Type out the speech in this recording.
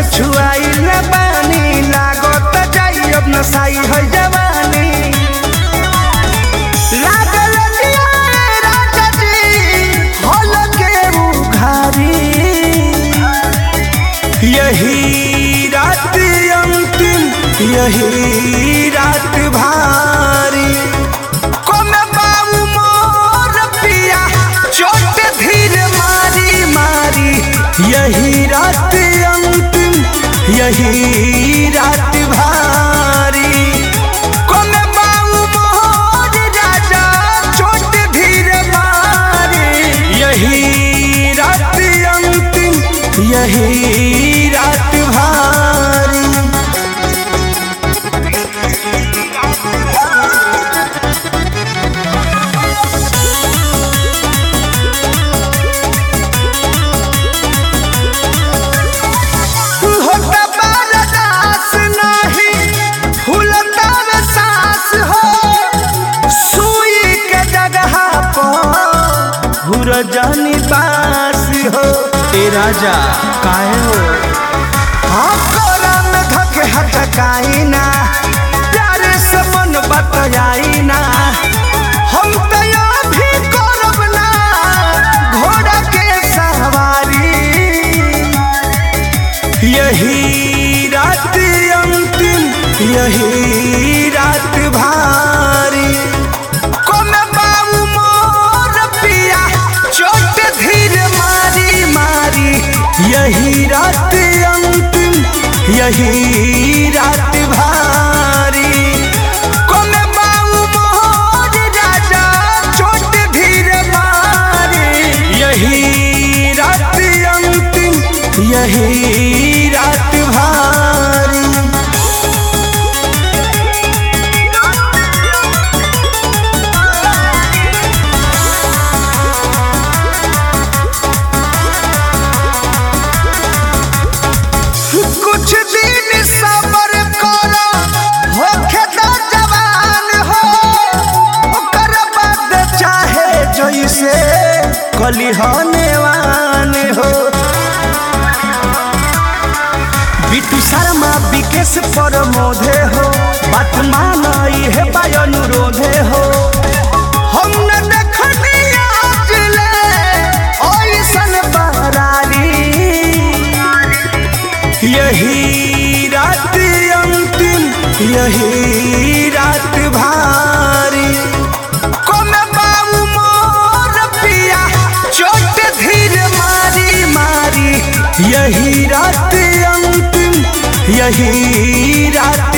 छुआई न बानी लागत जाई अब नसाई है जवानी लागल दिया राजा जी होल के उघारी यही रात अंतिम यही रात भारी कोमे बाबू मोर पिया चोट धीर मारी मारी यही रात अंतिम यही रात भारी कोमे बाबू मोर राजा चोट धीर मारी यही रात अंतिम यही रात भारी जानी बास हो ए राजा काहे हो हाँ कोरा में धके हटकाई ना प्यारे से मन बतयाई ना हम तो भी करब ना घोड़ा के सवारी यही रात अंतिम यही रात भारी कोमे बाबू मोर पिया चोट धीर मारी मारी यही रात अंतिम यही रात भारी कोमे बाबू मोर राजा चोट धीर मारी यही रात अंतिम यही रात भारी कुछ दिन सब्र करो होखे तो जवान हो ओकर बाद चाहे जैसे कलिहनेवान हो बिट्टू शर्मा विकेश प्रमोदे हो बात मानई है अनुरोधे हो हम न देखनी आज ले ओइसन बरारी यही रात अंतिम यही रात भारी कोमे बाबू मोर पिया चोट धीर मारी मारी यही रात अंतिम यही रात